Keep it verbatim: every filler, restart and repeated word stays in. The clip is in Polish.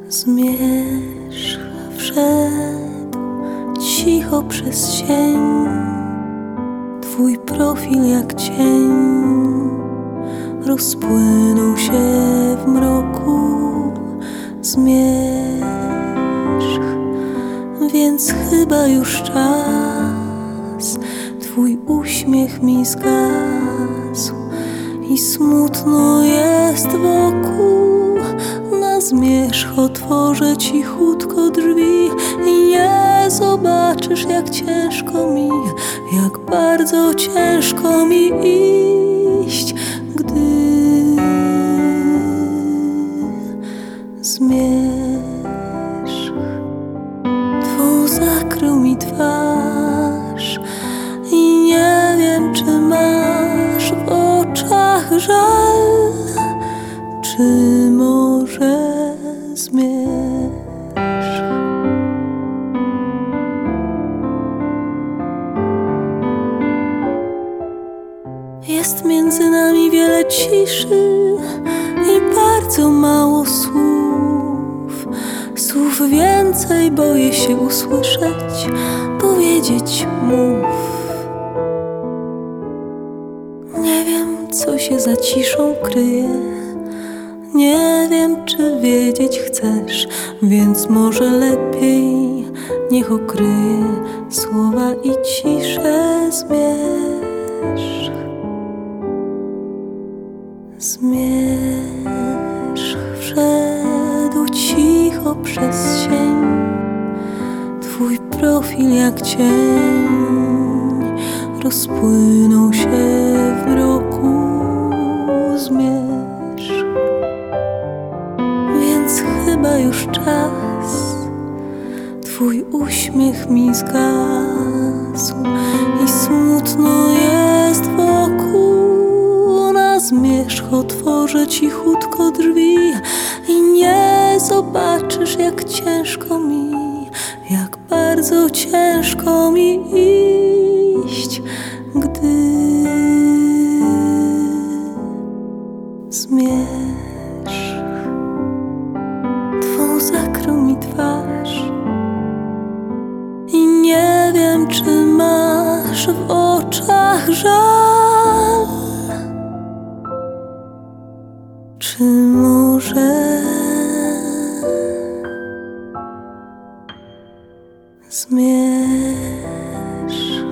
Zmierzch wszedł cicho przez sień, twój profil jak cień rozpłynął się w mroku. Zmierzch, więc chyba już czas, twój uśmiech mi zgasł i smutno jest wokół. Na zmierzch otworzę cichutko drzwi i nie zobaczysz, jak ciężko mi, jak bardzo ciężko mi iść, gdy zmierzch twą zakrył mi twarz i nie wiem, czy masz w oczach żal, czy może zmierzch. Jest między nami wiele ciszy i bardzo mało słów. Słów więcej boję się usłyszeć, powiedzieć mów. Nie wiem, co się za ciszą kryje, nie wiem, czy wiedzieć chcesz, więc może lepiej niech okryje słowa i ciszę. Zmierzch, zmierzch wszedł cicho przez sień, twój profil jak cień rozpłynął się w mroku. Zmierzch, więc chyba już czas, twój uśmiech mi zgasł i smutno jest wokół. Na zmierzch otworzę cichutko drzwi i nie zobaczysz, jak ciężko mi, jak bardzo ciężko mi iść, gdy zmierzch twą zakrył mi twarz i nie wiem, czy masz w oczach żal, czy może zmierzch.